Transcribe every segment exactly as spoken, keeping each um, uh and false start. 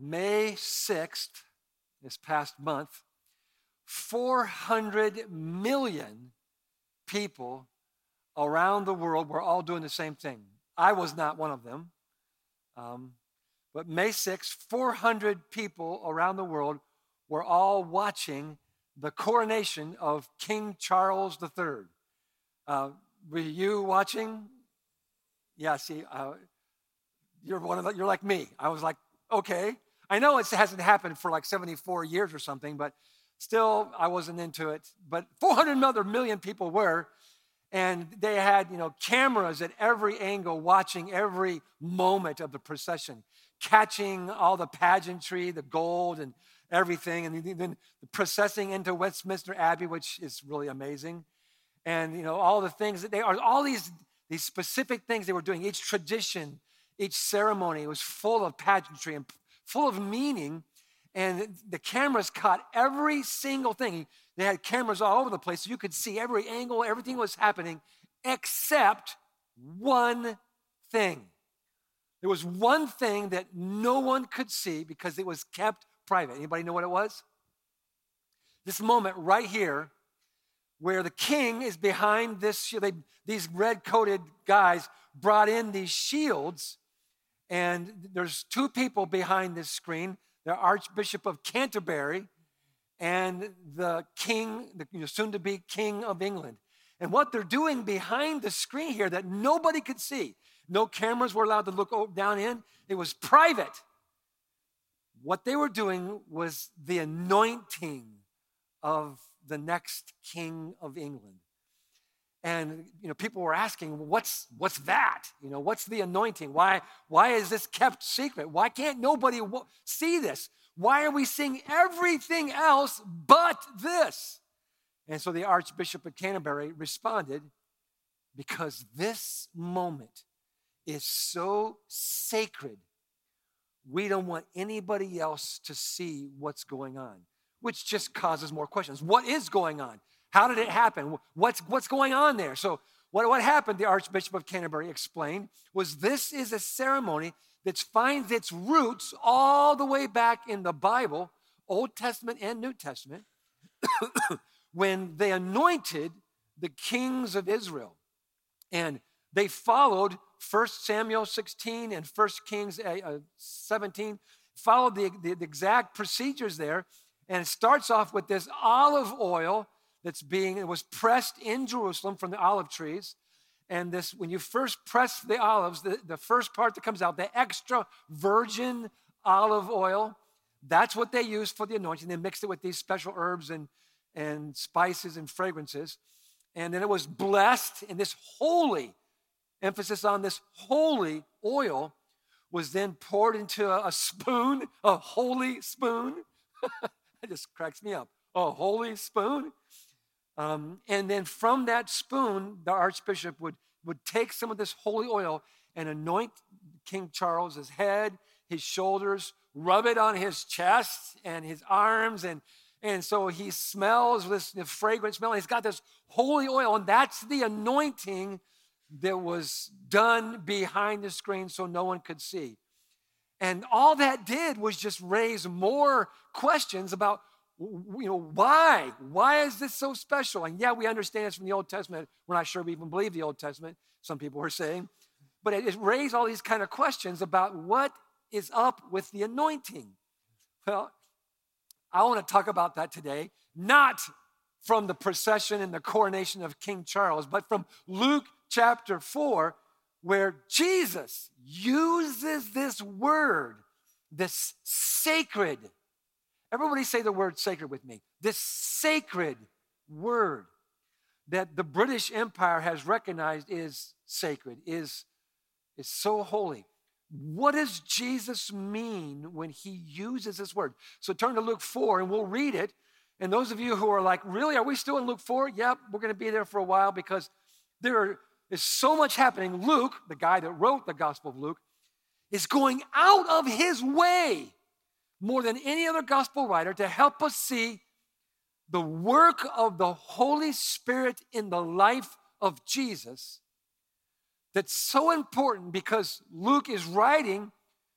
May sixth, this past month, four hundred million people around the world were all doing the same thing. I was not one of them. Um, but May sixth, four hundred people around the world were all watching the coronation of King Charles the Third. Uh, were you watching? Yeah, see, uh, you're one of the, you're like me. I was like, okay. I know it hasn't happened for like seventy-four years or something, but still, I wasn't into it. But four hundred other million people were, and they had, you know, cameras at every angle watching every moment of the procession, catching all the pageantry, the gold and everything, and then processing into Westminster Abbey, which is really amazing. And, you know, all the things that they are, all these, these specific things they were doing, each tradition, each ceremony was full of pageantry and full of meaning. And the cameras caught every single thing. They had cameras all over the place, so you could see every angle, everything was happening, except one thing. There was one thing that no one could see because it was kept private. Anybody know what it was? This moment right here, where the king is behind this, they, these red-coated guys brought in these shields, and there's two people behind this screen, the Archbishop of Canterbury and the king, the you know, soon-to-be King of England. And what they're doing behind the screen here that nobody could see, no cameras were allowed to look down in, it was private. What they were doing was the anointing of the next King of England. And, you know, people were asking, well, what's, what's that? You know, what's the anointing? Why, why is this kept secret? Why can't nobody w- see this? Why are we seeing everything else but this? And so the Archbishop of Canterbury responded, because this moment is so sacred, we don't want anybody else to see what's going on, which just causes more questions. What is going on? How did it happen? What's, what's going on there? So what, what happened, the Archbishop of Canterbury explained, was this is a ceremony that finds its roots all the way back in the Bible, Old Testament and New Testament, when they anointed the kings of Israel. And they followed First Samuel sixteen and First Kings seventeen, followed the, the, the exact procedures there. And it starts off with this olive oil that's being, it was pressed in Jerusalem from the olive trees. And this, when you first press the olives, the, the first part that comes out, the extra virgin olive oil, that's what they used for the anointing. They mixed it with these special herbs and, and spices and fragrances. And then it was blessed, and this holy, emphasis on this holy oil, was then poured into a, a spoon, a holy spoon. That just cracks me up. A holy spoon. Um, and then from that spoon, the archbishop would, would take some of this holy oil and anoint King Charles's head, his shoulders, rub it on his chest and his arms. And, and so he smells this fragrant smell. He's got this holy oil, and that's the anointing that was done behind the screen so no one could see. And all that did was just raise more questions about, you know, why? Why is this so special? And yeah, we understand it's from the Old Testament. We're not sure we even believe the Old Testament, some people were saying. But it, it raised all these kind of questions about what is up with the anointing. Well, I want to talk about that today, not from the procession and the coronation of King Charles, but from Luke chapter four, where Jesus uses this word, this sacred, everybody say the word sacred with me, this sacred word that the British Empire has recognized is sacred, is, is so holy. What does Jesus mean when he uses this word? So turn to Luke four and we'll read it. And those of you who are like, really, are we still in Luke four? Yep, we're going to be there for a while because there are There's so much happening. Luke, the guy that wrote the Gospel of Luke, is going out of his way more than any other gospel writer to help us see the work of the Holy Spirit in the life of Jesus. That's so important because Luke is writing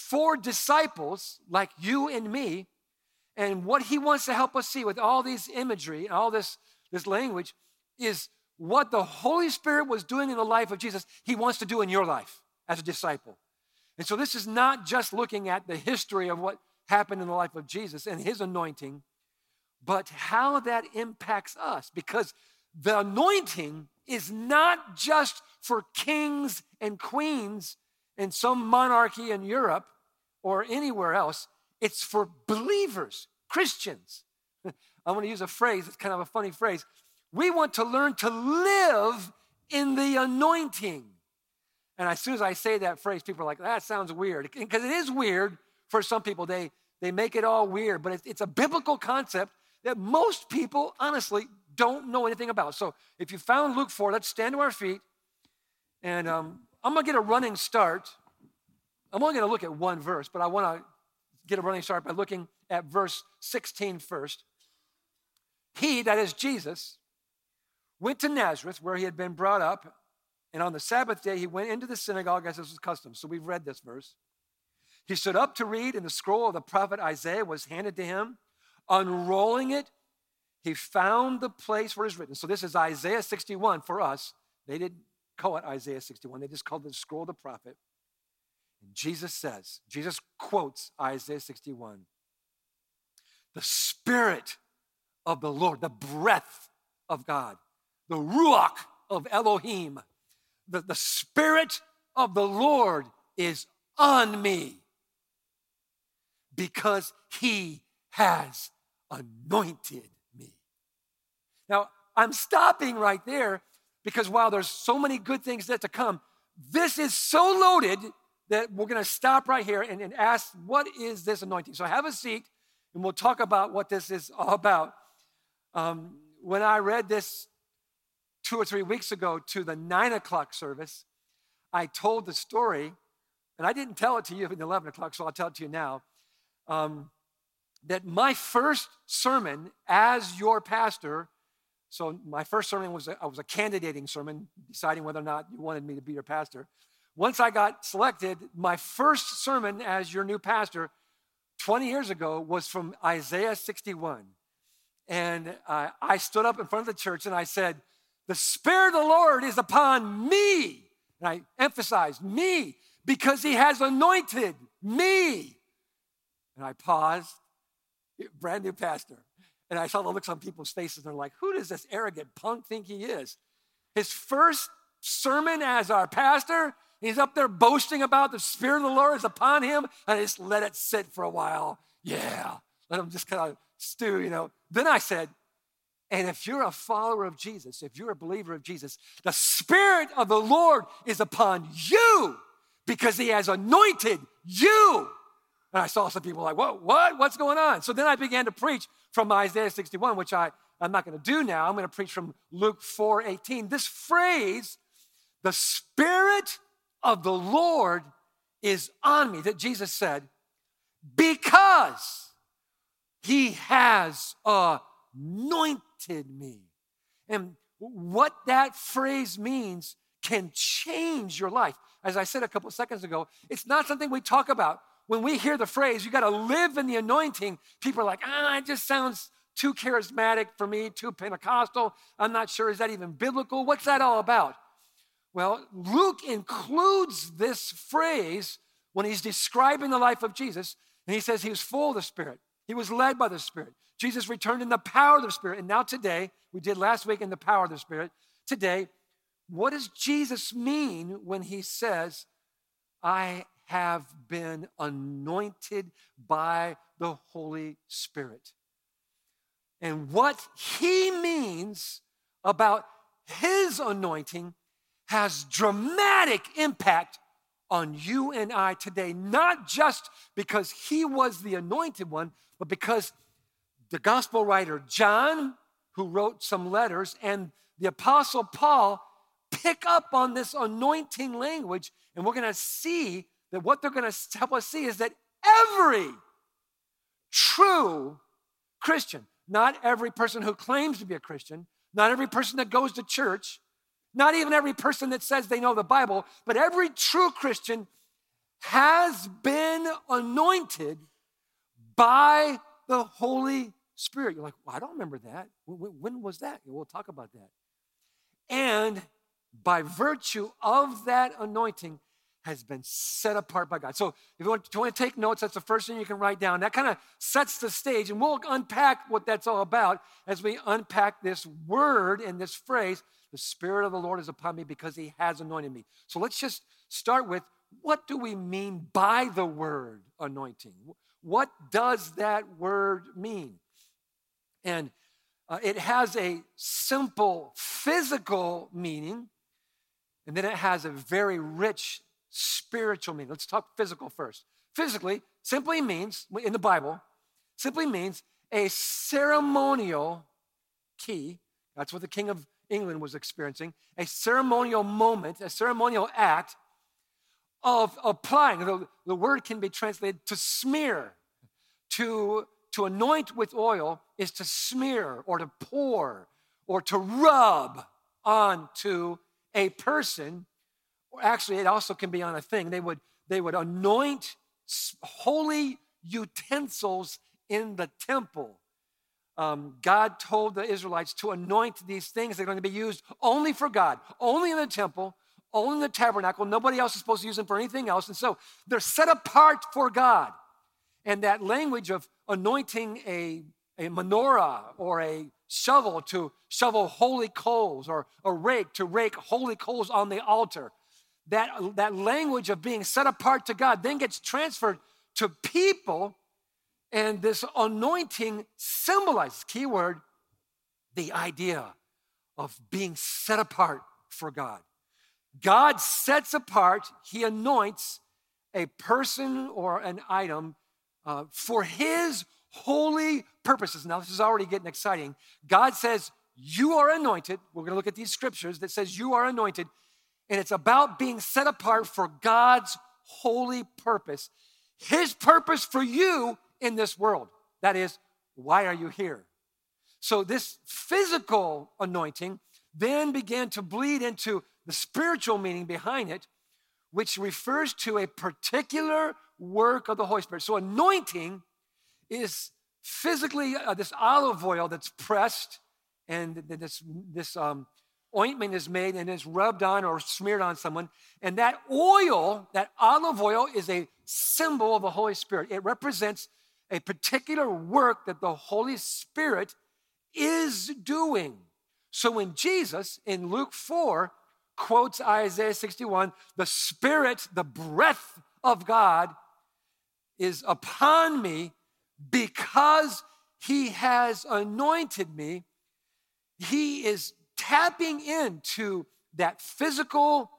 for disciples like you and me. And what he wants to help us see with all these imagery and all this, this language is what the Holy Spirit was doing in the life of Jesus, he wants to do in your life as a disciple. And so this is not just looking at the history of what happened in the life of Jesus and his anointing, but how that impacts us. Because the anointing is not just for kings and queens in some monarchy in Europe or anywhere else. It's for believers, Christians. I want to use a phrase, it's kind of a funny phrase. We want to learn to live in the anointing. And as soon as I say that phrase, people are like, that sounds weird. Because it is weird for some people. They, they make it all weird, but it's, it's a biblical concept that most people, honestly, don't know anything about. So if you found Luke four, let's stand to our feet. And um, I'm going to get a running start. I'm only going to look at one verse, but I want to get a running start by looking at verse sixteen first. He, that is Jesus, went to Nazareth where he had been brought up, and on the Sabbath day he went into the synagogue as was custom. So we've read this verse. He stood up to read, and the scroll of the prophet Isaiah was handed to him. Unrolling it, he found the place where it is written. So this is Isaiah sixty-one for us. They didn't call it Isaiah sixty-one. They just called it the scroll of the prophet. And Jesus says, Jesus quotes Isaiah sixty-one. The Spirit of the Lord, the breath of God, the Ruach of Elohim, the, the Spirit of the Lord is on me because he has anointed me. Now, I'm stopping right there because while there's so many good things yet to come, this is so loaded that we're going to stop right here and, and ask, what is this anointing? So have a seat, and we'll talk about what this is all about. Um, when I read this two or three weeks ago to the nine o'clock service, I told the story, and I didn't tell it to you at eleven o'clock, so I'll tell it to you now, um, that my first sermon as your pastor, so my first sermon was a, was a candidating sermon, deciding whether or not you wanted me to be your pastor. Once I got selected, my first sermon as your new pastor twenty years ago was from Isaiah sixty-one. And uh, I stood up in front of the church and I said, the Spirit of the Lord is upon me. And I emphasized me because he has anointed me. And I paused, brand new pastor. And I saw the looks on people's faces and they're like, who does this arrogant punk think he is? His first sermon as our pastor, he's up there boasting about the Spirit of the Lord is upon him. And I just let it sit for a while. Yeah, let him just kind of stew, you know. Then I said, and if you're a follower of Jesus, if you're a believer of Jesus, the Spirit of the Lord is upon you because he has anointed you. And I saw some people like, what, what, what's going on? So then I began to preach from Isaiah sixty-one, which I, I'm not going to do now. I'm going to preach from Luke four eighteen. This phrase, the Spirit of the Lord is on me, that Jesus said, because he has anointed me. And what that phrase means can change your life. As I said a couple of seconds ago, it's not something we talk about. When we hear the phrase, you got to live in the anointing, people are like, ah, it just sounds too charismatic for me, too Pentecostal. I'm not sure, is that even biblical? What's that all about? Well, Luke includes this phrase when he's describing the life of Jesus, and he says he was full of the Spirit. He was led by the Spirit. Jesus returned in the power of the Spirit. And now today, we did last week in the power of the Spirit. Today, what does Jesus mean when he says, I have been anointed by the Holy Spirit? And what he means about his anointing has dramatic impact on you and I today, not just because he was the anointed one, but because the gospel writer John, who wrote some letters, and the apostle Paul pick up on this anointing language, and we're going to see that what they're going to help us see is that every true Christian, not every person who claims to be a Christian, not every person that goes to church, not even every person that says they know the Bible, but every true Christian has been anointed by the Holy Spirit. You're like, well, I don't remember that. When, when was that? We'll talk about that. And by virtue of that anointing, has been set apart by God. So if you want, if you want to take notes, that's the first thing you can write down. That kind of sets the stage, and we'll unpack what that's all about as we unpack this word and this phrase, the Spirit of the Lord is upon me because he has anointed me. So let's just start with, what do we mean by the word anointing? What does that word mean? And uh, it has a simple physical meaning, and then it has a very rich spiritual meaning. Let's talk physical first. Physically simply means, in the Bible, simply means a ceremonial key. That's what the King of England was experiencing. A ceremonial moment, a ceremonial act of applying. The, the word can be translated to smear. To, to anoint with oil is to smear or to pour or to rub onto a person. Or actually, it also can be on a thing. They would, they would anoint holy utensils in the temple. Um, God told the Israelites to anoint these things. They're going to be used only for God, only in the temple, only in the tabernacle. Nobody else is supposed to use them for anything else. And so they're set apart for God. And that language of anointing a, a menorah or a shovel to shovel holy coals, or a rake to rake holy coals on the altar, That, that language of being set apart to God then gets transferred to people, and this anointing symbolizes, keyword, the idea of being set apart for God. God sets apart, he anoints a person or an item uh, for his holy purposes. Now, this is already getting exciting. God says, you are anointed. We're going to look at these scriptures that says you are anointed. And it's about being set apart for God's holy purpose. His purpose for you in this world. That is, why are you here? So this physical anointing then began to bleed into the spiritual meaning behind it, which refers to a particular work of the Holy Spirit. So anointing is physically uh, this olive oil that's pressed, and this, this um, ointment is made and is rubbed on or smeared on someone. And that oil, that olive oil, is a symbol of the Holy Spirit. It represents a particular work that the Holy Spirit is doing. So when Jesus, in Luke four, quotes Isaiah sixty-one, the Spirit, the breath of God is upon me because he has anointed me, he is tapping into that physical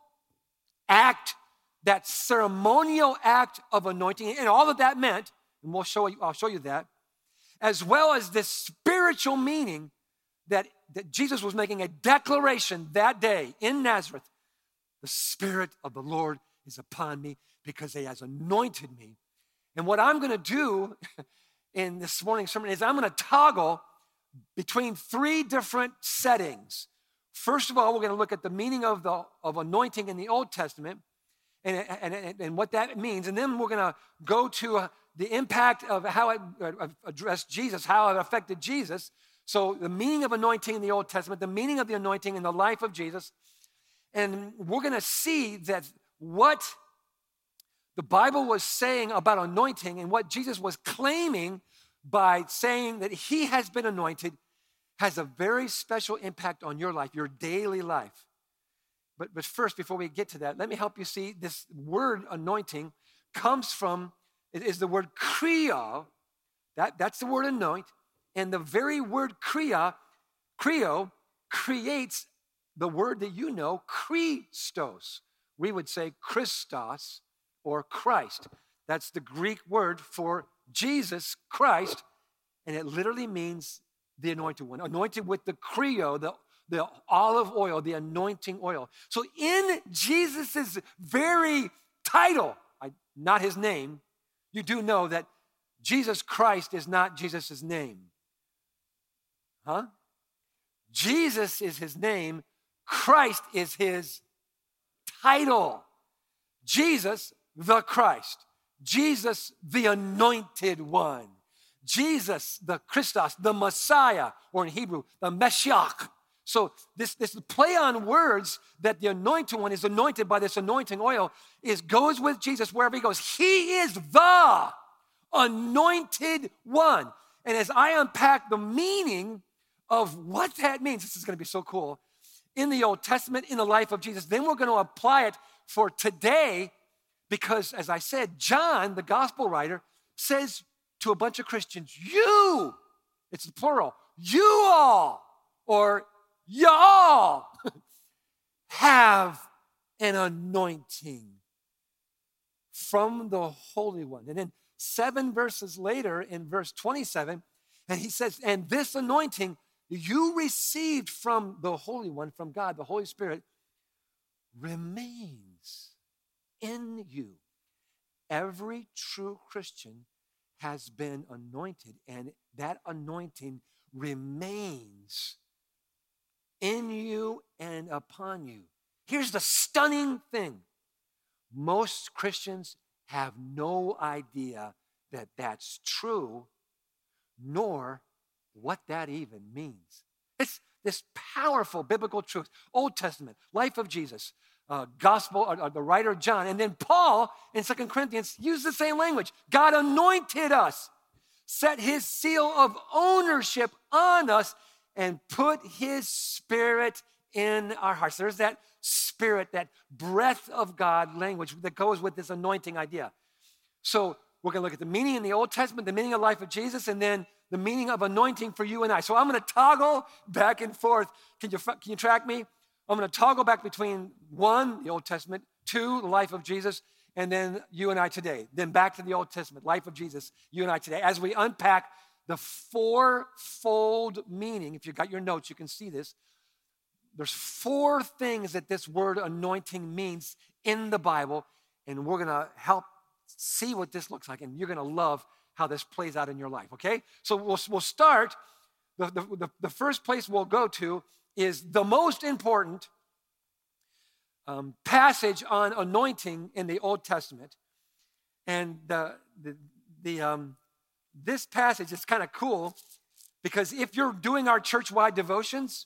act, that ceremonial act of anointing, and all that that meant, and we'll show you, I'll show you that, as well as this spiritual meaning that, that Jesus was making a declaration that day in Nazareth. The Spirit of the Lord is upon me because he has anointed me. And what I'm going to do in this morning's sermon is I'm going to toggle between three different settings. First of all, we're going to look at the meaning of, the, of anointing in the Old Testament and, and, and what that means. And then we're going to go to uh, the impact of how it uh, addressed Jesus, how it affected Jesus. So the meaning of anointing in the Old Testament, the meaning of the anointing in the life of Jesus. And we're going to see that what the Bible was saying about anointing and what Jesus was claiming by saying that he has been anointed has a very special impact on your life, your daily life. But, but first, before we get to that, let me help you see this word anointing comes from, it is the word kreo. That, that's the word anoint. And the very word kreo, kreo creates the word that you know, Christos. We would say Christos or Christ. That's the Greek word for Jesus Christ, and it literally means the anointed one, anointed with the kreo, the, the olive oil, the anointing oil. So in Jesus' very title, I, not his name, you do know that Jesus Christ is not Jesus' name. Huh? Jesus is his name. Christ is his title. Jesus, the Christ. Jesus, the anointed one. Jesus, the Christos, the Messiah, or in Hebrew, the Meshiach. So this, this play on words that the anointed one is anointed by this anointing oil is goes with Jesus wherever he goes. He is the anointed one. And as I unpack the meaning of what that means, this is going to be so cool, in the Old Testament, in the life of Jesus, then we're going to apply it for today because, as I said, John, the gospel writer, says to a bunch of Christians, you, it's the plural, you all, or y'all have an anointing from the Holy One. And then seven verses later in verse twenty-seven, and he says, and this anointing you received from the Holy One, from God, the Holy Spirit, remains in you. Every true Christian has been anointed, and that anointing remains in you and upon you. Here's the stunning thing. Most Christians have no idea that that's true, nor what that even means. It's this powerful biblical truth. Old Testament, life of Jesus, uh, gospel, or, or the writer John, and then Paul in Second Corinthians used the same language. God anointed us, set his seal of ownership on us, and put his spirit in our hearts. There's that spirit, that breath of God language that goes with this anointing idea. So we're going to look at the meaning in the Old Testament, the meaning of life of Jesus, and then the meaning of anointing for you and I. So I'm going to toggle back and forth. Can you, can you track me? I'm going to toggle back between one, the Old Testament, two, the life of Jesus, and then you and I today. Then back to the Old Testament, life of Jesus, you and I today. As we unpack the fourfold meaning, if you've got your notes, you can see this. There's four things that this word anointing means in the Bible, and we're going to help see what this looks like, and you're going to love how this plays out in your life, okay? So we'll, we'll start, the, the, the first place we'll go to is the most important um, passage on anointing in the Old Testament. And the, the, the um, this passage is kind of cool because if you're doing our church-wide devotions,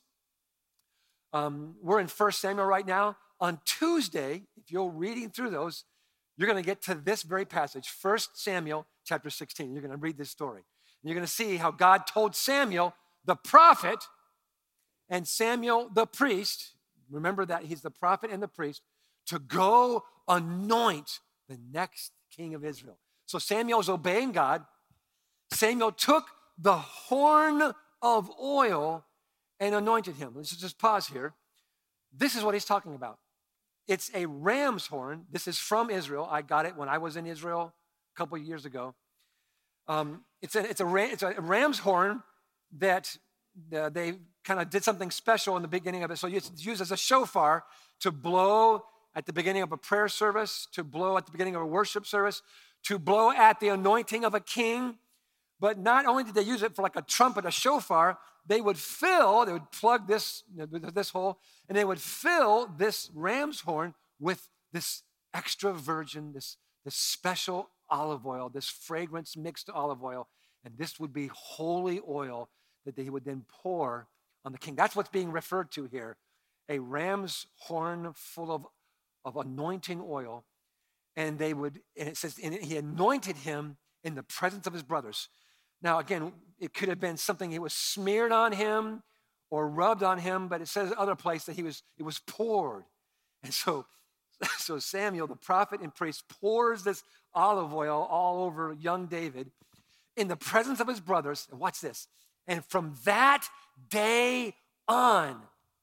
um, we're in First Samuel right now. On Tuesday, if you're reading through those, you're going to get to this very passage, First Samuel chapter sixteen. You're going to read this story. And you're going to see how God told Samuel, the prophet, and Samuel, the priest, remember that he's the prophet and the priest, to go anoint the next king of Israel. So Samuel's obeying God. Samuel took the horn of oil and anointed him. Let's just pause here. This is what he's talking about. It's a ram's horn. This is from Israel. I got it when I was in Israel a couple of years ago. Um, it's, a, it's, a, it's a ram's horn that uh, they kind of did something special in the beginning of it. So it's used as a shofar to blow at the beginning of a prayer service, to blow at the beginning of a worship service, to blow at the anointing of a king. But not only did they use it for like a trumpet, a shofar, they would fill, they would plug this, this hole, and they would fill this ram's horn with this extra virgin, this, this special olive oil, this fragrance mixed olive oil, and this would be holy oil that they would then pour on the king. That's what's being referred to here, a ram's horn full of, of anointing oil, and they would, and it says, and he anointed him in the presence of his brothers. Now, again, it could have been something that was smeared on him or rubbed on him, but it says other place that he was, it was poured. And so, so Samuel, the prophet and priest, pours this olive oil all over young David in the presence of his brothers. And watch this. And from that day on,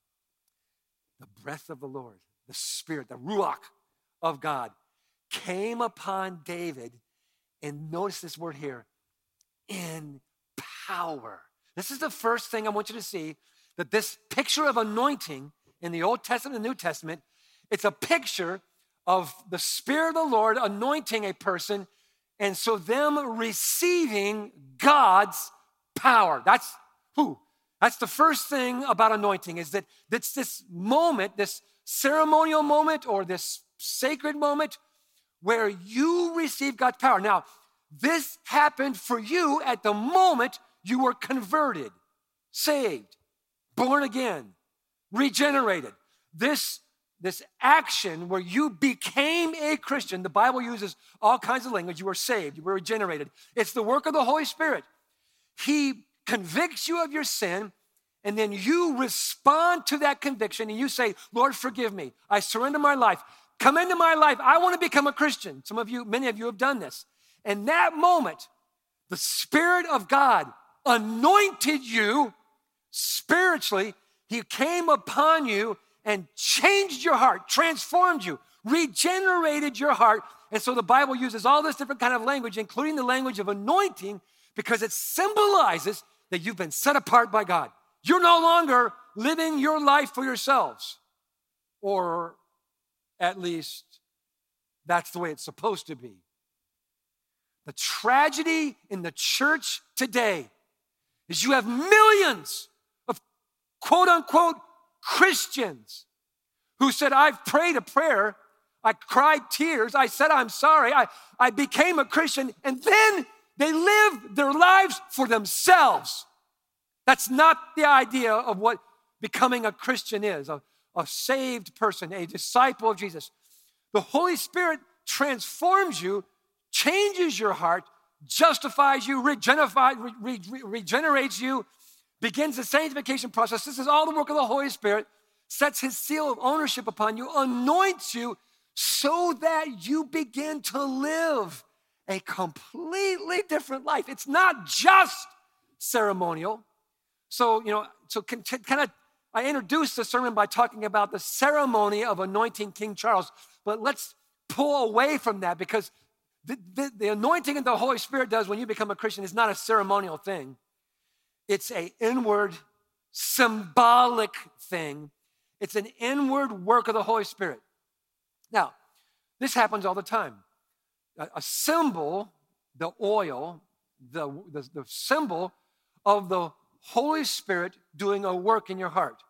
the breath of the Lord, the Spirit, the Ruach of God came upon David. And notice this word here, in power. This is the first thing I want you to see, that this picture of anointing in the Old Testament and the New Testament, it's a picture of the Spirit of the Lord anointing a person, and so them receiving God's power. That's who. That's the first thing about anointing, is that it's this moment, this ceremonial moment or this sacred moment where you receive God's power. Now, this happened for you at the moment you were converted, saved, born again, regenerated. This, this action where you became a Christian, the Bible uses all kinds of language. You were saved, you were regenerated. It's the work of the Holy Spirit. He convicts you of your sin, and then you respond to that conviction and you say, Lord, forgive me. I surrender my life. Come into my life. I want to become a Christian. Some of you, many of you have done this. And that moment, the Spirit of God anointed you spiritually. He came upon you and changed your heart, transformed you, regenerated your heart. And so the Bible uses all this different kind of language, including the language of anointing, because it symbolizes that you've been set apart by God. You're no longer living your life for yourselves, or at least that's the way it's supposed to be. The tragedy in the church today is you have millions of quote unquote Christians who said, I've prayed a prayer, I cried tears, I said I'm sorry, I, I became a Christian, and then they live their lives for themselves. That's not the idea of what becoming a Christian is, a, a saved person, a disciple of Jesus. The Holy Spirit transforms you, changes your heart, justifies you, regenerifies, re, re, regenerates you, begins the sanctification process. This is all the work of the Holy Spirit, sets his seal of ownership upon you, anoints you so that you begin to live a completely different life. It's not just ceremonial. So, you know, so can, kind of, I introduced the sermon by talking about the ceremony of anointing King Charles, but let's pull away from that, because the, the, the anointing that the Holy Spirit does when you become a Christian is not a ceremonial thing. It's an inward, symbolic thing. It's an inward work of the Holy Spirit. Now, this happens all the time. A, a symbol, the oil, the, the, the symbol of the Holy Spirit doing a work in your heart.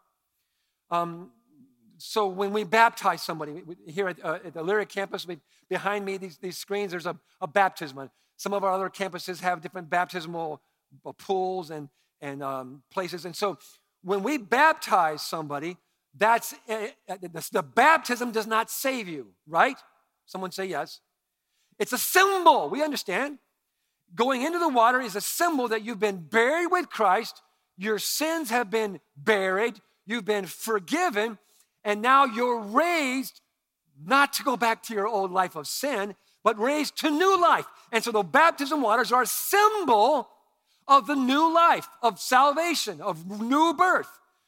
Um, so when we baptize somebody, we, we, here at, uh, at the Lyric campus, we, behind me, these, these screens, there's a, a baptism. Some of our other campuses have different baptismal uh, pools and, and um, places. And so when we baptize somebody, that's uh, the, the baptism does not save you, right? Someone say yes. It's a symbol. We understand. Going into the water is a symbol that you've been buried with Christ, your sins have been buried, you've been forgiven, and now you're raised not to go back to your old life of sin, but raised to new life. And so the baptism waters are a symbol of the new life, of salvation, of new birth.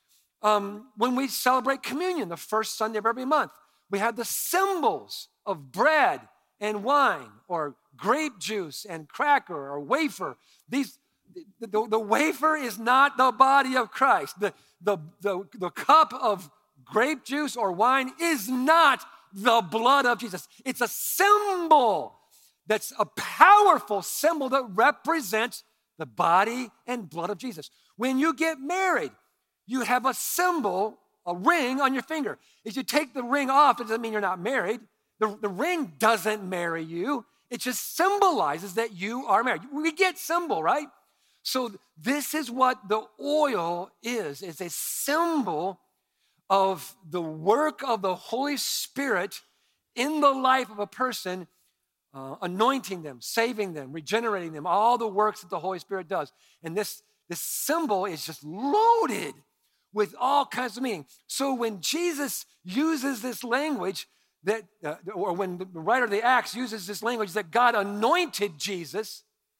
Um, when we celebrate communion, the first Sunday of every month, we have the symbols of bread and wine, or grape juice and cracker or wafer. These, the, the, the wafer is not the body of Christ. The, the, the, the cup of grape juice or wine is not the blood of Jesus. It's a symbol that's a powerful symbol that represents the body and blood of Jesus. When you get married, you have a symbol, a ring on your finger. If you take the ring off, it doesn't mean you're not married. The, the ring doesn't marry you. It just symbolizes that you are married. We get symbol, right? So this is what the oil is. It's a symbol of the work of the Holy Spirit in the life of a person, uh, anointing them, saving them, regenerating them, all the works that the Holy Spirit does. And this, this symbol is just loaded with all kinds of meaning. So when Jesus uses this language, that, uh, or when the writer of the Acts uses this language that God anointed Jesus,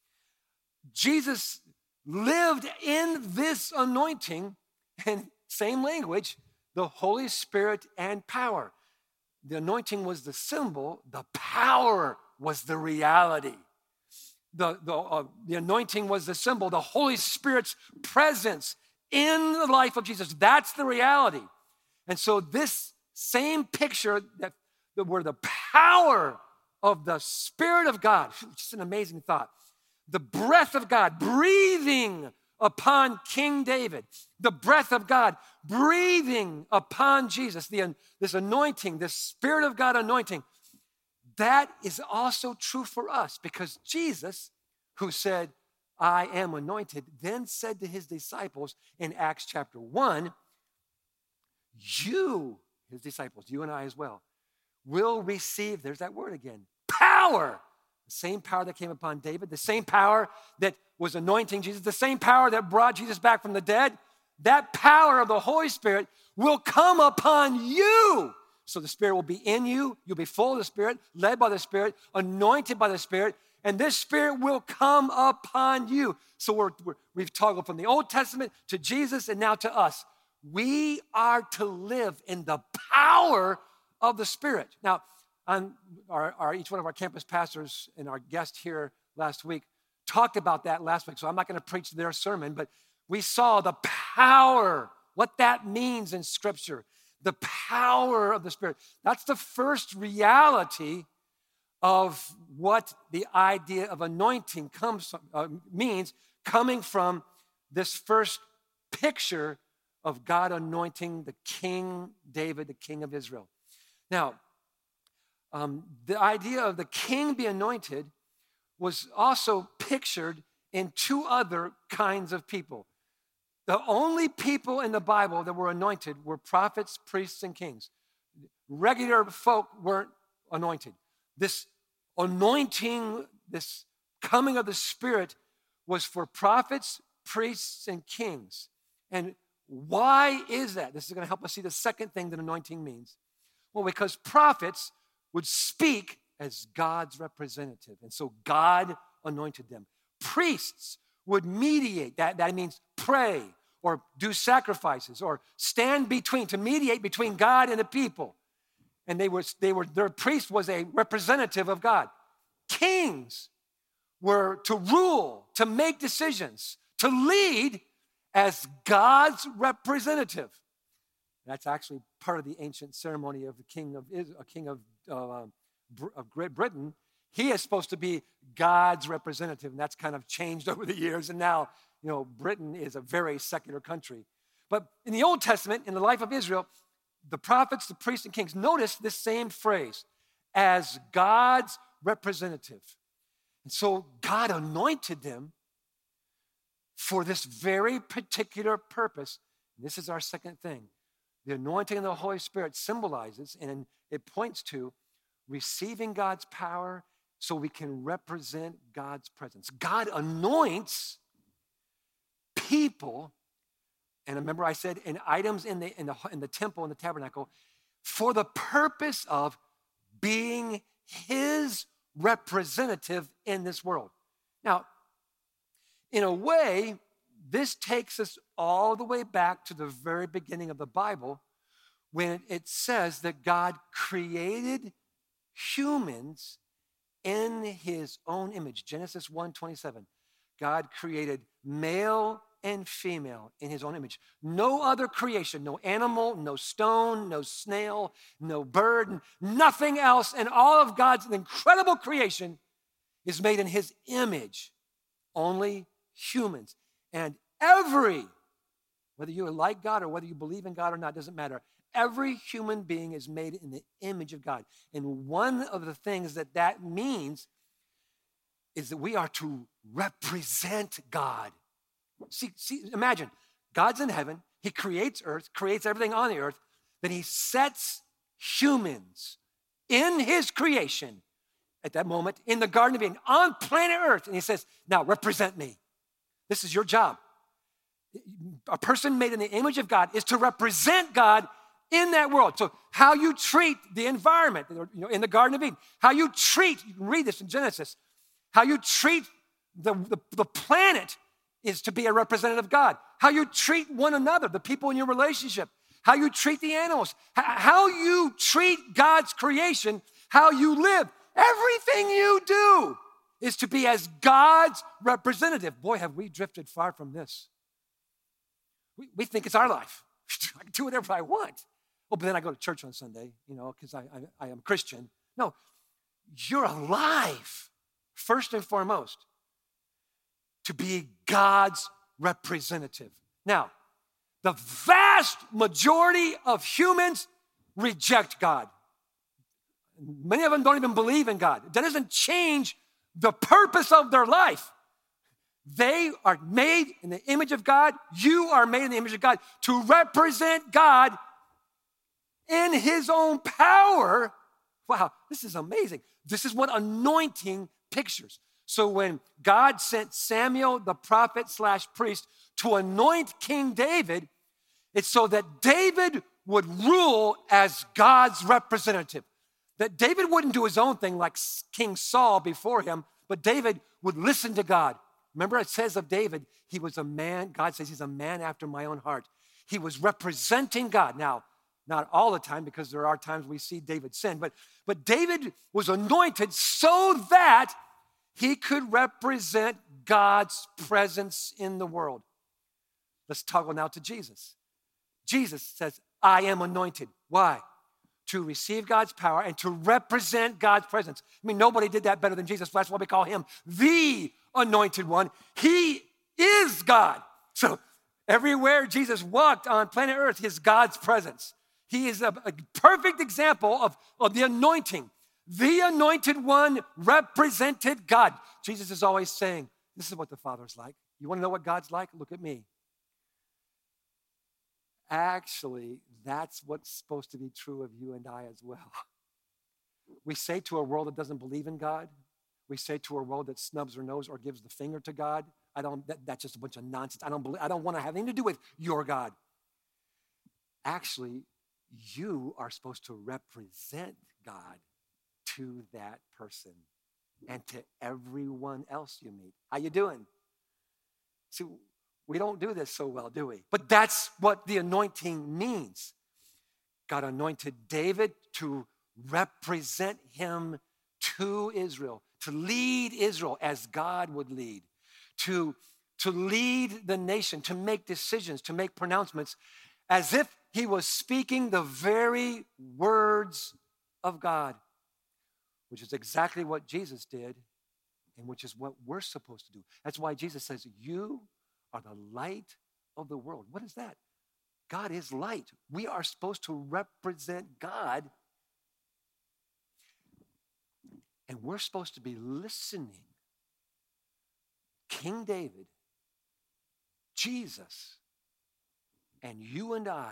Jesus lived in this anointing, and same language, the Holy Spirit and power. The anointing was the symbol, the power was the reality. The, the, uh, the anointing was the symbol, the Holy Spirit's presence in the life of Jesus. That's the reality. And so this same picture that where the power of the Spirit of God, just an amazing thought, the breath of God breathing upon King David, the breath of God breathing upon Jesus, the, this anointing, this Spirit of God anointing, that is also true for us, because Jesus, who said, I am anointed, then said to his disciples in Acts chapter one, you, his disciples, you and I as well, will receive, there's that word again, power. The same power that came upon David, the same power that was anointing Jesus, the same power that brought Jesus back from the dead, that power of the Holy Spirit will come upon you. So the Spirit will be in you. You'll be full of the Spirit, led by the Spirit, anointed by the Spirit, and this Spirit will come upon you. So we're, we're, we've toggled from the Old Testament to Jesus and now to us. We are to live in the power of the Spirit. Now, on our, our, each one of our campus pastors and our guest here last week talked about that last week, so I'm not going to preach their sermon, but we saw the power, what that means in Scripture, the power of the Spirit. That's the first reality of what the idea of anointing comes uh, means, coming from this first picture of God anointing the King David, the King of Israel. Now, um, the idea of the king be anointed was also pictured in two other kinds of people. The only people in the Bible that were anointed were prophets, priests, and kings. Regular folk weren't anointed. This anointing, this coming of the Spirit was for prophets, priests, and kings. And why is that? This is going to help us see the second thing that anointing means. Well, because prophets would speak as God's representative, and so God anointed them. Priests would mediate, that, that means pray or do sacrifices or stand between, to mediate between God and the people. And they were, they were, their priest was a representative of God. Kings were to rule, to make decisions, to lead as God's representative. That's actually part of the ancient ceremony of the king of Israel, a king of, uh, of Great Britain. He is supposed to be God's representative, and that's kind of changed over the years. And now, you know, Britain is a very secular country. But in the Old Testament, in the life of Israel, the prophets, the priests, and kings, notice this same phrase, as God's representative. And so God anointed them for this very particular purpose. And this is our second thing. The anointing of the Holy Spirit symbolizes, and it points to, receiving God's power so we can represent God's presence. God anoints people, and remember I said, in items in the, in the, in the temple, in the tabernacle, for the purpose of being his representative in this world. Now, in a way, this takes us all the way back to the very beginning of the Bible, when it says that God created humans in his own image. Genesis one twenty-seven. God created male and female in his own image. No other creation, no animal, no stone, no snail, no bird, nothing else in all of God's incredible creation is made in his image. Only humans. And every, whether you like God or whether you believe in God or not, doesn't matter. Every human being is made in the image of God. And one of the things that that means is that we are to represent God. See, see, imagine, God's in heaven. He creates earth, creates everything on the earth. Then he sets humans in his creation at that moment in the Garden of Eden on planet earth. And he says, now represent me. This is your job. A person made in the image of God is to represent God in that world. So how you treat the environment, you know, in the Garden of Eden, how you treat, you can read this in Genesis, how you treat the, the, the planet is to be a representative of God. How you treat one another, the people in your relationship, how you treat the animals, how you treat God's creation, how you live, everything you do is to be as God's representative. Boy, have we drifted far from this. We, we think it's our life. I can do whatever I want. Oh, but then I go to church on Sunday, you know, because I, I, I am Christian. No, you're alive, first and foremost, to be God's representative. Now, the vast majority of humans reject God. Many of them don't even believe in God. That doesn't change the purpose of their life. They are made in the image of God. You are made in the image of God to represent God in his own power. Wow, this is amazing. This is what anointing pictures. So when God sent Samuel, the prophet slash priest, to anoint King David, it's so that David would rule as God's representative. That David wouldn't do his own thing like King Saul before him, but David would listen to God. Remember, it says of David, he was a man, God says he's a man after my own heart. He was representing God. Now, not all the time, because there are times we see David sin, but, but David was anointed so that he could represent God's presence in the world. Let's toggle now to Jesus. Jesus says, I am anointed. Why? To receive God's power and to represent God's presence. I mean, nobody did that better than Jesus. That's why we call him the anointed one. He is God. So everywhere Jesus walked on planet Earth, his God's presence. He is a, a perfect example of, of the anointing. The anointed one represented God. Jesus is always saying, this is what the Father's like. You want to know what God's like? Look at me. Actually, that's what's supposed to be true of you and I as well. We say to a world that doesn't believe in God, we say to a world that snubs their nose or gives the finger to God, I don't, that, that's just a bunch of nonsense. I don't believe, I don't want to have anything to do with your God. Actually, you are supposed to represent God to that person and to everyone else you meet. How you doing? See, we don't do this so well, do we? But that's what the anointing means. God anointed David to represent him to Israel, to lead Israel as God would lead, to, to lead the nation, to make decisions, to make pronouncements, as if he was speaking the very words of God, which is exactly what Jesus did and which is what we're supposed to do. That's why Jesus says, you are the light of the world. What is that? God is light. We are supposed to represent God, and we're supposed to be listening. King David, Jesus, and you and I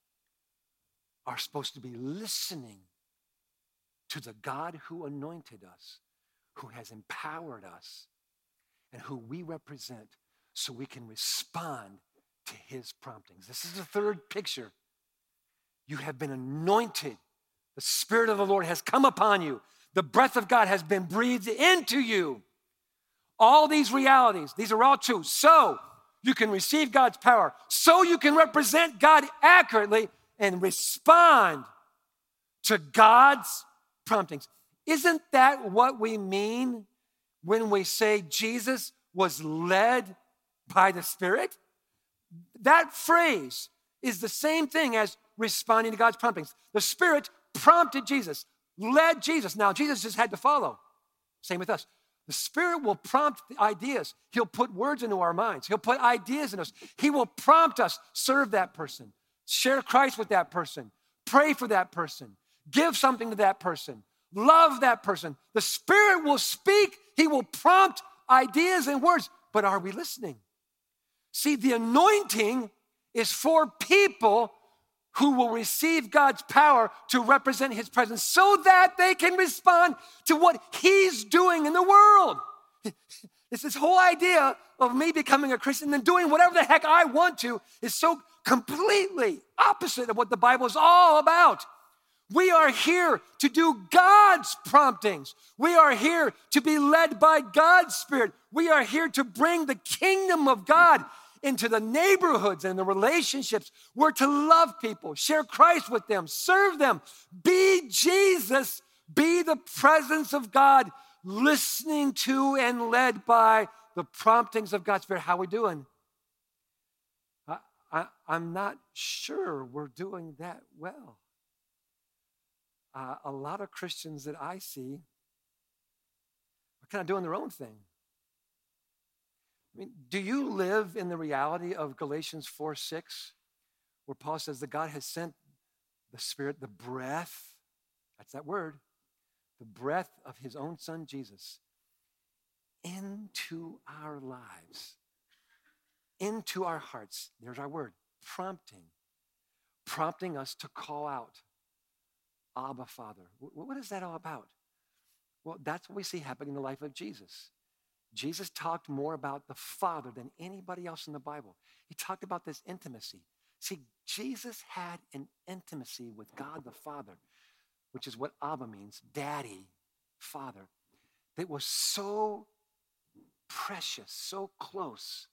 are supposed to be listening to the God who anointed us, who has empowered us, and who we represent, so we can respond to his promptings. This is the third picture. You have been anointed. The Spirit of the Lord has come upon you. The breath of God has been breathed into you. All these realities, these are all true. So you can receive God's power. So you can represent God accurately and respond to God's promptings. Isn't that what we mean when we say Jesus was led by the Spirit? That phrase is the same thing as responding to God's promptings. The Spirit prompted Jesus, led Jesus. Now, Jesus just had to follow. Same with us. The Spirit will prompt the ideas. He'll put words into our minds. He'll put ideas in us. He will prompt us, serve that person, share Christ with that person, pray for that person, give something to that person, love that person. The Spirit will speak. He will prompt ideas and words. But are we listening? See, the anointing is for people who will receive God's power to represent his presence so that they can respond to what he's doing in the world. It's this whole idea of me becoming a Christian and doing whatever the heck I want to is so completely opposite of what the Bible is all about. We are here to do God's promptings. We are here to be led by God's Spirit. We are here to bring the kingdom of God into the neighborhoods and the relationships. We're to love people, share Christ with them, serve them, be Jesus, be the presence of God, listening to and led by the promptings of God's Spirit. How are we doing? I, I, I'm not sure we're doing that well. Uh, a lot of Christians that I see are kind of doing their own thing. I mean, do you live in the reality of Galatians four six, where Paul says that God has sent the Spirit, the breath, that's that word, the breath of his own son, Jesus, into our lives, into our hearts. There's our word, prompting, prompting us to call out, Abba, Father. What is that all about? Well, that's what we see happening in the life of Jesus. Jesus talked more about the Father than anybody else in the Bible. He talked about this intimacy. See, Jesus had an intimacy with God the Father, which is what Abba means, Daddy, Father, that was so precious, so close.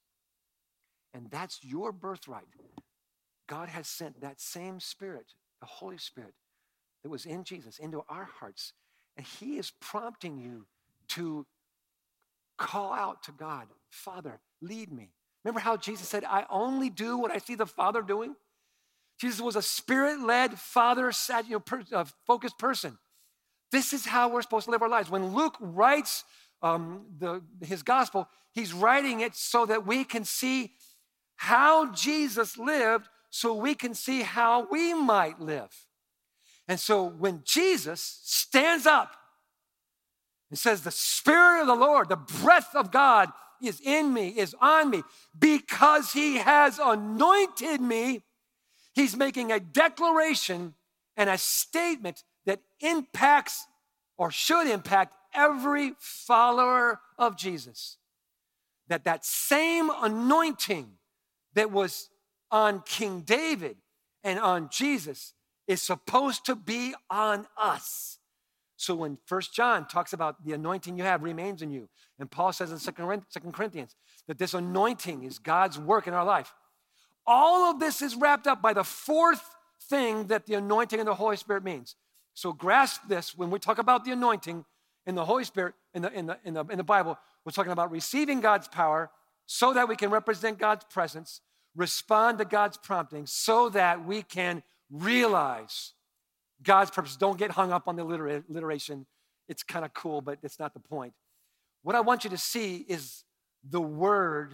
And that's your birthright. God has sent that same Spirit, the Holy Spirit, that was in Jesus, into our hearts. And he is prompting you to call out to God, Father, lead me. Remember how Jesus said, I only do what I see the Father doing? Jesus was a Spirit-led, Father-focused person. This is how we're supposed to live our lives. When Luke writes um, the, his gospel, he's writing it so that we can see how Jesus lived, so we can see how we might live. And so when Jesus stands up and says, the Spirit of the Lord, the breath of God is in me, is on me, because he has anointed me, he's making a declaration and a statement that impacts or should impact every follower of Jesus. That that same anointing that was on King David and on Jesus is supposed to be on us. So when First John talks about the anointing you have remains in you, and Paul says in Second Corinthians that this anointing is God's work in our life, all of this is wrapped up by the fourth thing that the anointing and the Holy Spirit means. So grasp this. When we talk about the anointing and the Holy Spirit in the, in the, in the, in the Bible, we're talking about receiving God's power so that we can represent God's presence, respond to God's prompting, so that we can realize God's purpose. Don't get hung up on the alliteration. It's kind of cool, but it's not the point. What I want you to see is the word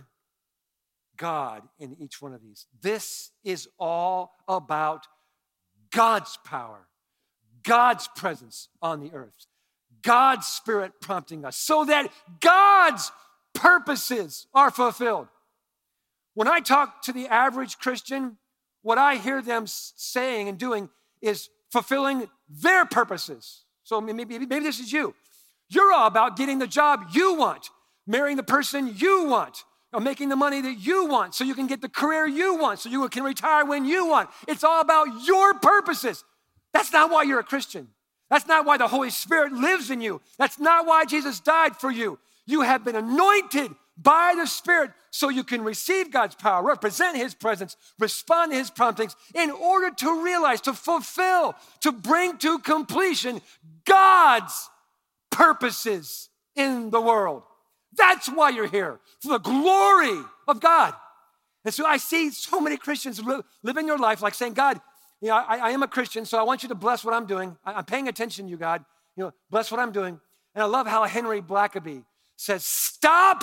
God in each one of these. This is all about God's power, God's presence on the earth, God's Spirit prompting us so that God's purposes are fulfilled. When I talk to the average Christian, what I hear them saying and doing is fulfilling their purposes. So maybe, maybe this is you. You're all about getting the job you want, marrying the person you want, or making the money that you want so you can get the career you want, so you can retire when you want. It's all about your purposes. That's not why you're a Christian. That's not why the Holy Spirit lives in you. That's not why Jesus died for you. You have been anointed by the Spirit so you can receive God's power, represent his presence, respond to his promptings in order to realize, to fulfill, to bring to completion God's purposes in the world. That's why you're here, for the glory of God. And so I see so many Christians live, living their life like saying, God, you know, I, I am a Christian, so I want you to bless what I'm doing. I, I'm paying attention to you, God. You know, bless what I'm doing. And I love how Henry Blackaby says, stop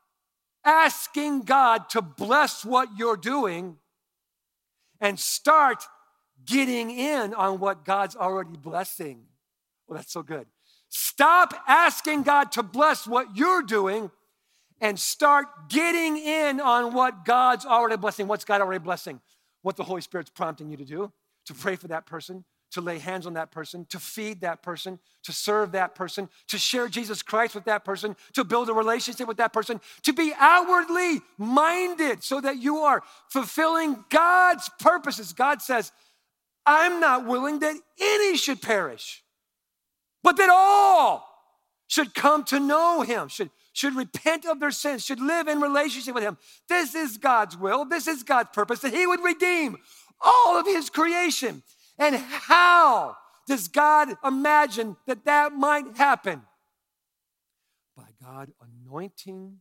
asking God to bless what you're doing and start getting in on what God's already blessing. Well, that's so good. Stop asking God to bless what you're doing and start getting in on what God's already blessing. What's God already blessing? What the Holy Spirit's prompting you to do, to pray for that person, to lay hands on that person, to feed that person, to serve that person, to share Jesus Christ with that person, to build a relationship with that person, to be outwardly minded so that you are fulfilling God's purposes. God says, I'm not willing that any should perish, but that all should come to know him, should, should repent of their sins, should live in relationship with him. This is God's will. This is God's purpose, that he would redeem all of his creation. And how does God imagine that that might happen? By God anointing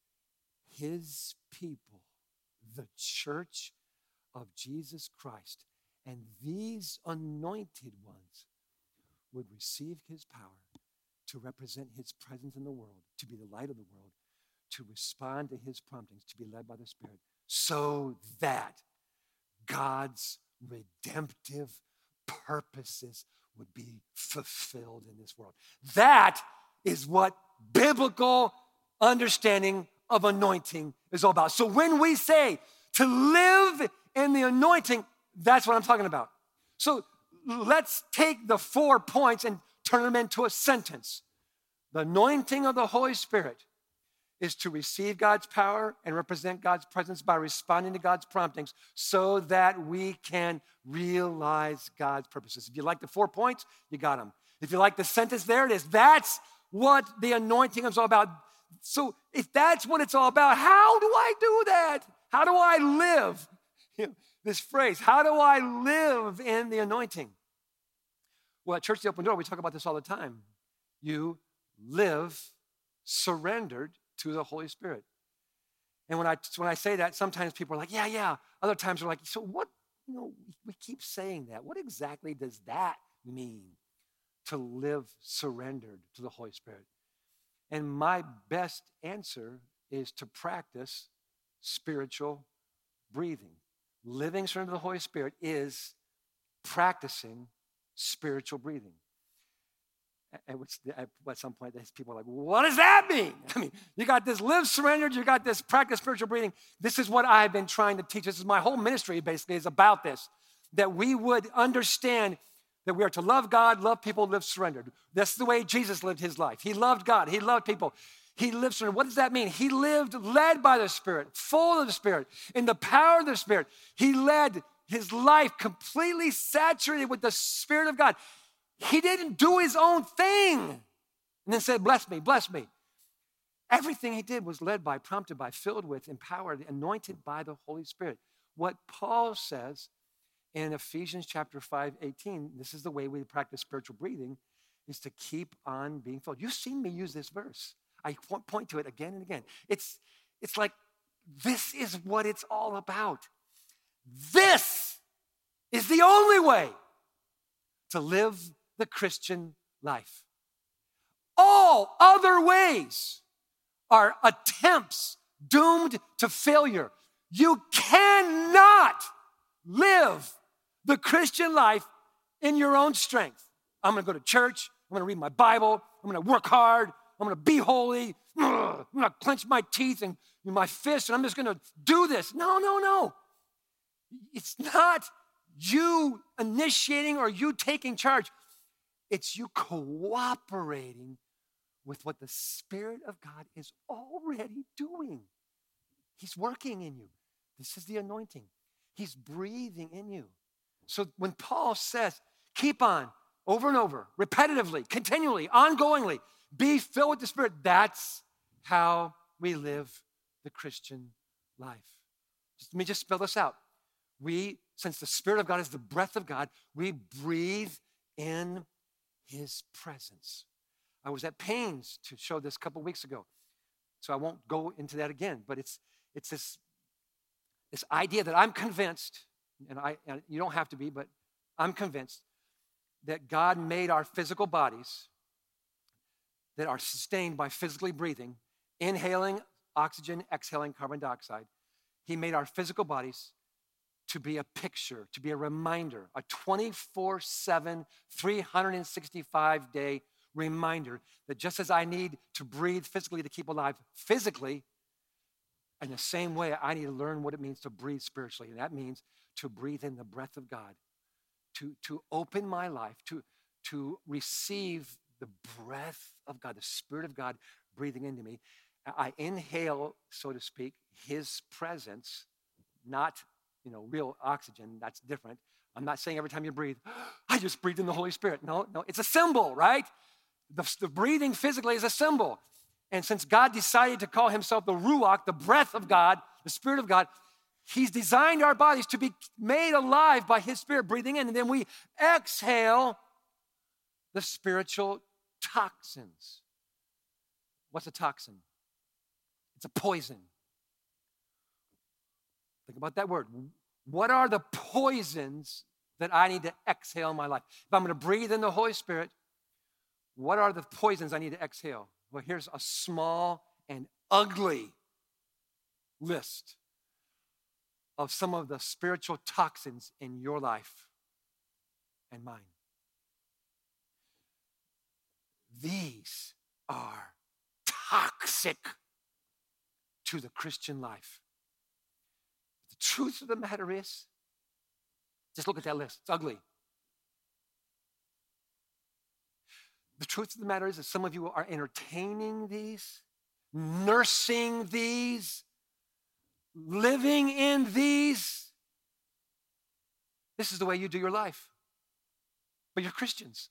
his people, the church of Jesus Christ. And these anointed ones would receive his power to represent his presence in the world, to be the light of the world, to respond to his promptings, to be led by the Spirit, so that God's redemptive purposes would be fulfilled in this world. That is what biblical understanding of anointing is all about. So when we say to live in the anointing, that's what I'm talking about. So let's take the four points and turn them into a sentence. The anointing of the Holy Spirit is to receive God's power and represent God's presence by responding to God's promptings so that we can realize God's purposes. If you like the four points, you got them. If you like the sentence, there it is. That's what the anointing is all about. So if that's what it's all about, how do I do that? How do I live? You know, this phrase, how do I live in the anointing? Well, at Church the Open Door, we talk about this all the time. You live surrendered to the Holy Spirit. And when I when I say that, sometimes people are like, yeah, yeah. Other times they're like, so what, you know, we keep saying that. What exactly does that mean, to live surrendered to the Holy Spirit? And my best answer is to practice spiritual breathing. Living surrendered to the Holy Spirit is practicing spiritual breathing. At, which, at some point, people are like, what does that mean? I mean, you got this live surrendered, you got this practice spiritual breathing. This is what I've been trying to teach. This is my whole ministry, basically, is about this. That we would understand that we are to love God, love people, live surrendered. That's the way Jesus lived his life. He loved God. He loved people. He lived surrendered. What does that mean? He lived led by the Spirit, full of the Spirit, in the power of the Spirit. He led his life completely saturated with the Spirit of God. He didn't do his own thing and then said, bless me, bless me. Everything he did was led by, prompted by, filled with, empowered, anointed by the Holy Spirit. What Paul says in Ephesians chapter five, eighteen, this is the way we practice spiritual breathing, is to keep on being filled. You've seen me use this verse. I point to it again and again. It's, it's like, this is what it's all about. This is the only way to live the Christian life. All other ways are attempts doomed to failure. You cannot live the Christian life in your own strength. I'm going to go to church. I'm going to read my Bible. I'm going to work hard. I'm going to be holy. I'm going to clench my teeth and my fists, and I'm just going to do this. No, no, no. It's not you initiating or you taking charge. It's you cooperating with what the Spirit of God is already doing. He's working in you. This is the anointing. He's breathing in you. So when Paul says, keep on, over and over, repetitively, continually, ongoingly, be filled with the Spirit, that's how we live the Christian life. Just, let me just spell this out. We, since the Spirit of God is the breath of God, we breathe in his presence. I was at pains to show this a couple weeks ago, so I won't go into that again, but it's it's this, this idea that I'm convinced, and, I, and you don't have to be, but I'm convinced that God made our physical bodies that are sustained by physically breathing, inhaling oxygen, exhaling carbon dioxide. He made our physical bodies to be a picture, to be a reminder, a twenty-four seven, three hundred sixty-five day reminder that just as I need to breathe physically to keep alive physically, in the same way, I need to learn what it means to breathe spiritually. And that means to breathe in the breath of God, to, to open my life, to, to receive the breath of God, the Spirit of God breathing into me. I inhale, so to speak, his presence, not, you know, real oxygen. That's different. I'm not saying every time you breathe, I just breathe in the Holy Spirit. No, no, it's a symbol, right? The, the breathing physically is a symbol. And since God decided to call himself the Ruach, the breath of God, the Spirit of God, he's designed our bodies to be made alive by his Spirit breathing in. And then we exhale the spiritual toxins. What's a toxin? It's a poison. Think about that word. What are the poisons that I need to exhale in my life? If I'm going to breathe in the Holy Spirit, what are the poisons I need to exhale? Well, here's a small and ugly list of some of the spiritual toxins in your life and mine. These are toxic to the Christian life. The truth of the matter is, just look at that list. It's ugly. The truth of the matter is that some of you are entertaining these, nursing these, living in these. This is the way you do your life. But you're Christians.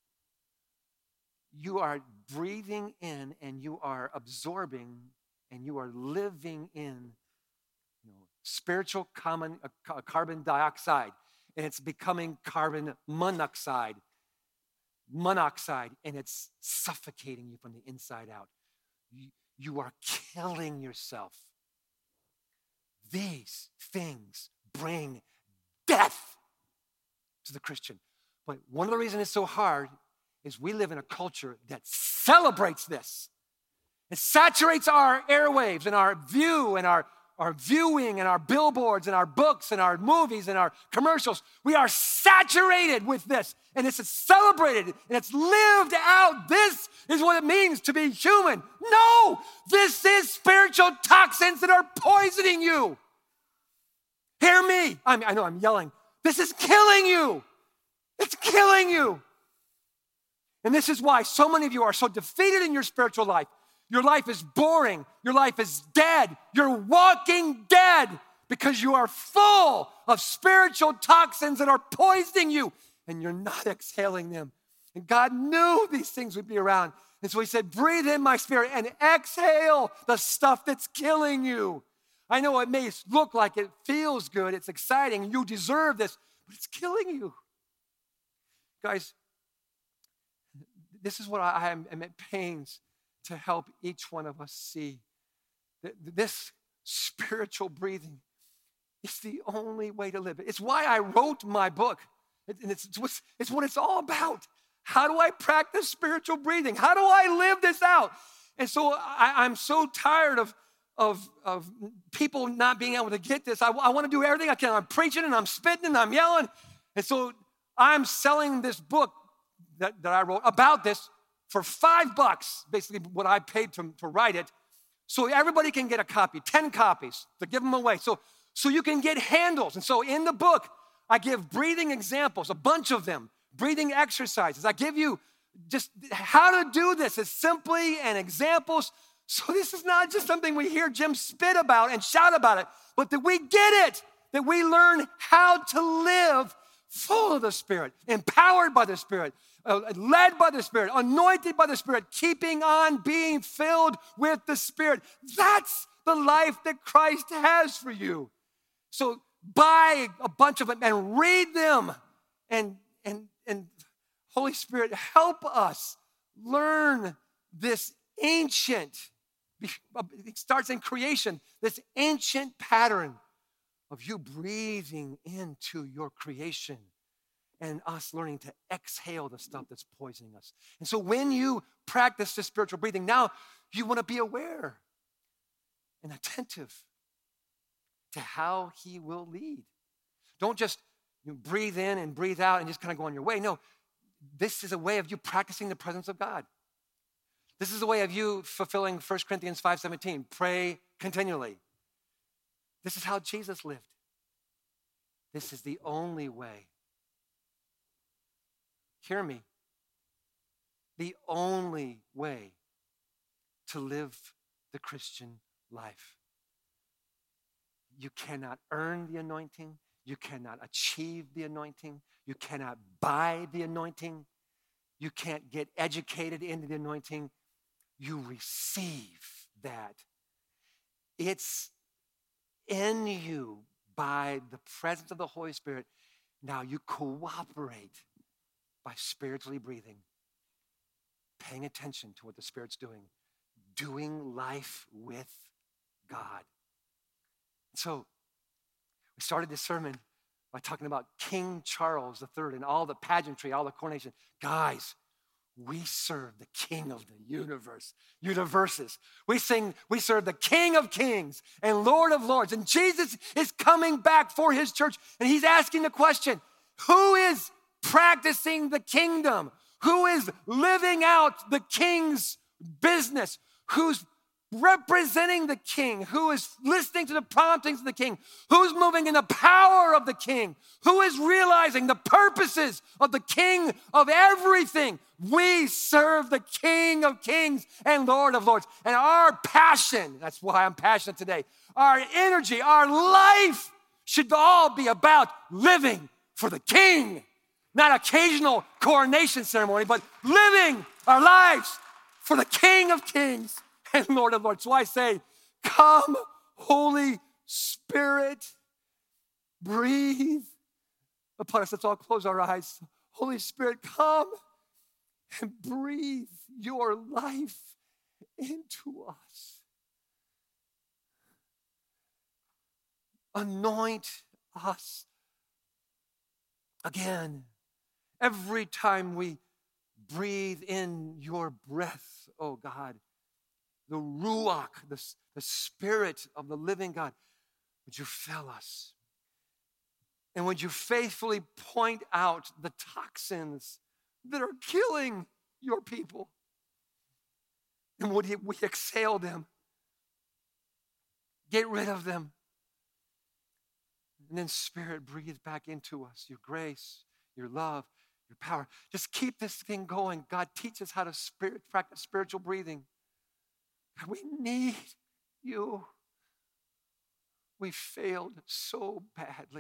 You are breathing in and you are absorbing and you are living in, you know, spiritual common, uh, carbon dioxide, and it's becoming carbon monoxide, monoxide, and it's suffocating you from the inside out. You, you are killing yourself. These things bring death to the Christian. But one of the reasons it's so hard is we live in a culture that celebrates this. It saturates our airwaves and our view and our, our viewing and our billboards and our books and our movies and our commercials. We are saturated with this, and it's celebrated and it's lived out. This is what it means to be human. No, this is spiritual toxins that are poisoning you. Hear me. I'm, I know I'm yelling. This is killing you. It's killing you. And this is why so many of you are so defeated in your spiritual life. Your life is boring. Your life is dead. You're walking dead because you are full of spiritual toxins that are poisoning you, and you're not exhaling them. And God knew these things would be around. And so he said, breathe in my spirit and exhale the stuff that's killing you. I know it may look like it feels good. It's exciting. You deserve this, but it's killing you. Guys, this is what I am at pains to help each one of us see. This spiritual breathing is the only way to live it. It's why I wrote my book. And it's, it's what it's all about. How do I practice spiritual breathing? How do I live this out? And so I, I'm so tired of, of, of people not being able to get this. I, I want to do everything I can. I'm preaching and I'm spitting and I'm yelling. And so I'm selling this book that, that I wrote about this for five bucks, basically what I paid to, to write it, so everybody can get a copy, ten copies, to give them away. So, so you can get handles. And so in the book, I give breathing examples, a bunch of them, breathing exercises. I give you just how to do this as simply and examples. So this is not just something we hear Jim spit about and shout about it, but that we get it, that we learn how to live full of the Spirit, empowered by the Spirit, uh, led by the Spirit, anointed by the Spirit, keeping on being filled with the Spirit. That's the life that Christ has for you. So buy a bunch of them and read them. And, and, and Holy Spirit, help us learn this ancient, it starts in creation, this ancient pattern of you breathing into your creation and us learning to exhale the stuff that's poisoning us. And so when you practice this spiritual breathing, now you want to be aware and attentive to how he will lead. Don't just you know, breathe in and breathe out and just kind of go on your way. No, this is a way of you practicing the presence of God. This is a way of you fulfilling First Corinthians five seventeen, pray continually. This is how Jesus lived. This is the only way. Hear me. The only way to live the Christian life. You cannot earn the anointing. You cannot achieve the anointing. You cannot buy the anointing. You can't get educated into the anointing. You receive that. It's in you by the presence of the Holy Spirit. Now you cooperate by spiritually breathing, paying attention to what the Spirit's doing, doing life with God. So we started this sermon by talking about King Charles the Third and all the pageantry, all the coronation. Guys, we serve the King of the universe, universes. We sing, we serve the King of kings and Lord of lords. And Jesus is coming back for his church. And he's asking the question, who is practicing the kingdom? who is living out the king's business, who's representing the king, who is listening to the promptings of the king, who's moving in the power of the king, who is realizing the purposes of the king of everything. We serve the King of Kings and Lord of Lords. And our passion, that's why I'm passionate today, our energy, our life should all be about living for the king. Not occasional coronation ceremony, but living our lives for the King of Kings and Lord of Lords. So I say, come, Holy Spirit, breathe upon us. Let's all close our eyes. Holy Spirit, come and breathe your life into us. Anoint us again. Every time we breathe in your breath, oh God, the Ruach, the, the Spirit of the living God, would you fill us? And would you faithfully point out the toxins that are killing your people? And would we exhale them? Get rid of them. And then Spirit, breathe back into us your grace, your love, your power. Just keep this thing going. God, teach us how to spirit, practice spiritual breathing. We need you. We failed so badly.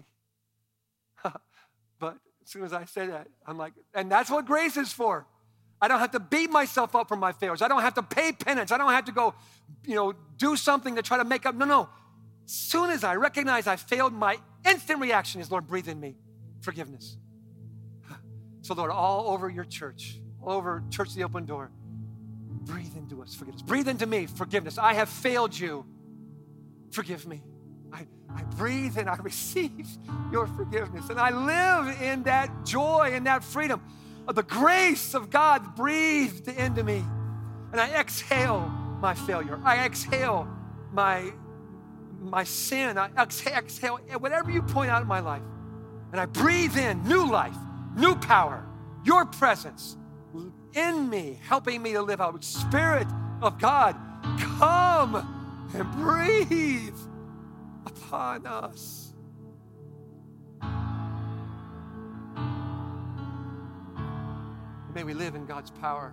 But as soon as I say that, I'm like, and that's what grace is for. I don't have to beat myself up for my failures. I don't have to pay penance. I don't have to go, you know, do something to try to make up. No, no. As soon as I recognize I failed, my instant reaction is, Lord, breathe in me forgiveness. So, Lord, all over your church, all over Church of the Open Door, breathe into us forgiveness. Breathe into me forgiveness. I have failed you. Forgive me. I, I breathe and I receive your forgiveness. And I live in that joy and that freedom of the grace of God breathed into me. And I exhale my failure. I exhale my, my sin. I exhale, exhale whatever you point out in my life. And I breathe in new life, new power, your presence in me, helping me to live out. Spirit of God, come and breathe upon us. May we live in God's power.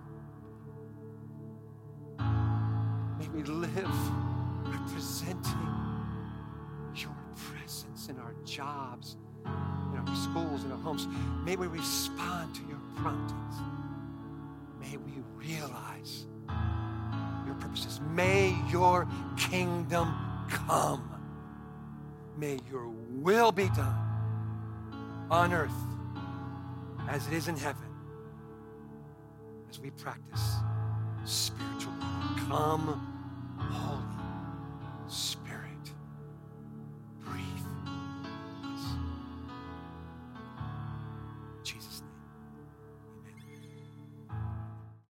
May we live representing your presence in our jobs, in our schools, in our homes. May we respond to your promptings. May we realize your purposes. May your kingdom come. May your will be done on earth as it is in heaven, as we practice spiritual living. Come, Holy Spirit, breathe us. In Jesus' name.